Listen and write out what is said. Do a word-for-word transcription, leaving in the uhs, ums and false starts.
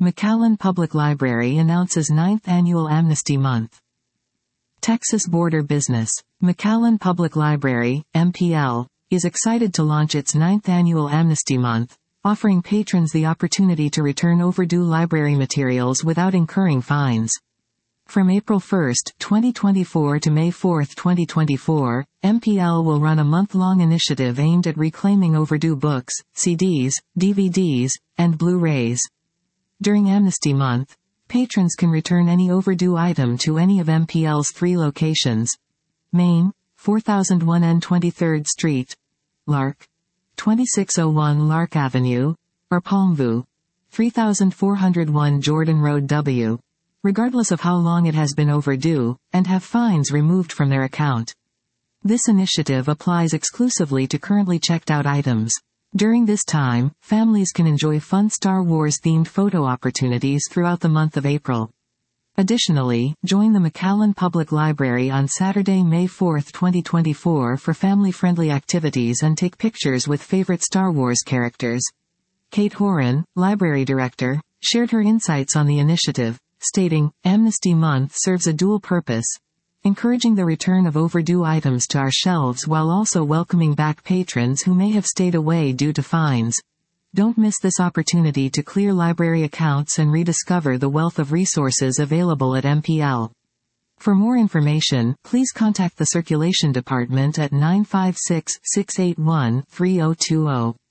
McAllen Public Library announces ninth Annual Amnesty Month. Texas Border Business. McAllen Public Library, M P L, is excited to launch its ninth Annual Amnesty Month, offering patrons the opportunity to return overdue library materials without incurring fines. From April first, twenty twenty-four to May fourth, twenty twenty-four, M P L will run a month-long initiative aimed at reclaiming overdue books, C Ds, D V Ds, and Blu-rays. During Amnesty Month, patrons can return any overdue item to any of M P L's three locations: Main, four thousand one N twenty-third Street, Lark, twenty-six oh one Lark Avenue, or Palmview, three thousand four hundred one Jordan Road W, regardless of how long it has been overdue, and have fines removed from their account. This initiative applies exclusively to currently checked out items. During this time, families can enjoy fun Star Wars-themed photo opportunities throughout the month of April. Additionally, join the McAllen Public Library on Saturday, May fourth, twenty twenty-four for family-friendly activities and take pictures with favorite Star Wars characters. Kate Horan, library director, shared her insights on the initiative, stating, "Amnesty Month serves a dual purpose, encouraging the return of overdue items to our shelves while also welcoming back patrons who may have stayed away due to fines. Don't miss this opportunity to clear library accounts and rediscover the wealth of resources available at M P L. For more information, please contact the Circulation Department at nine five six, six eight one, three oh two oh.